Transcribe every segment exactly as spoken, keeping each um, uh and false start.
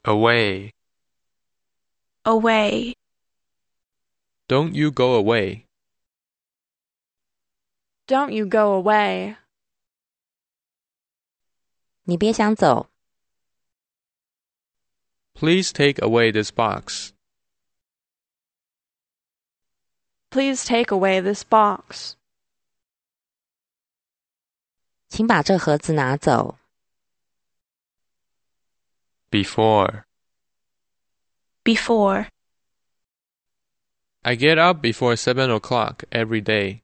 Away. Away. Don't you go away. Don't you go away. 你别想走。 Please take away this box. Please take away this box. 请把这盒子拿走。 Before. Before. I get up before seven o'clock every day.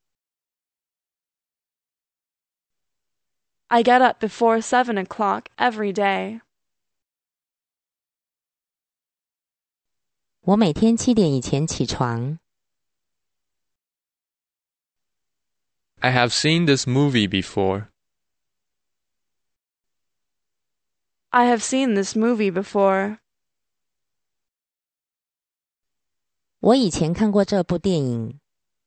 I get up before seven o'clock every day. 我每天七点以前起床。 I have seen this movie before. I have seen this movie before. 我以前看过这部电影。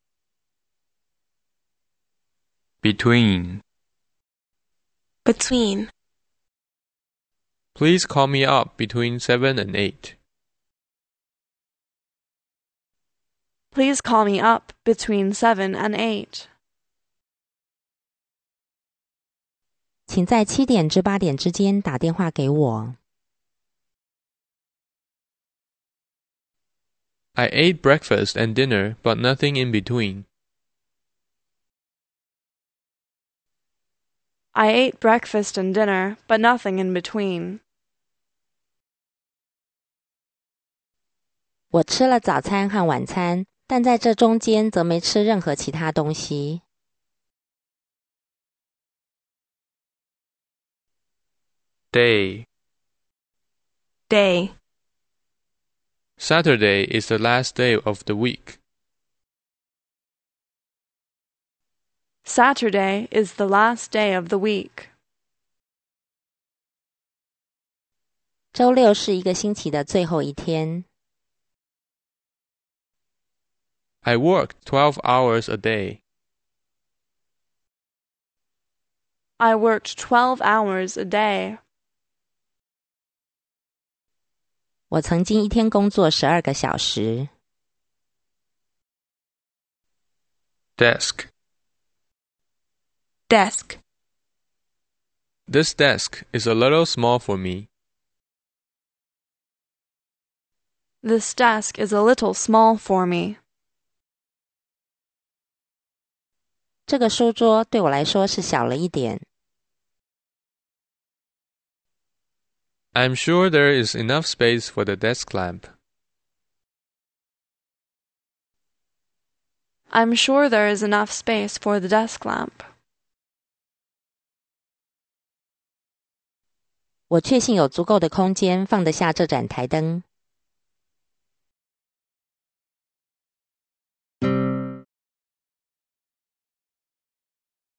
Between. Between. Please call me up between seven and eight. Please call me up between seven and eight. 请在七点至八点之间打电话给我。 I ate breakfast and dinner, but nothing in between. I ate breakfast and dinner, but nothing in between. 我吃了早餐和晚餐，但在这中间则没吃任何其他东西。 Day. Day. Saturday is the last day of the week. Saturday is the last day of the week. 周六是一个星期的最后一天。 I work twelve hours a day. I worked twelve hours a day. 我曾经一天工作十二个小时。 Desk. Desk. This desk is a little small for me. This desk is a little small for me. 这个书桌对我来说是小了一点。 I'm sure there is enough space for the desk lamp. I'm sure there is enough space for the desk lamp. 我确信有足够的空间放得下这盏台灯。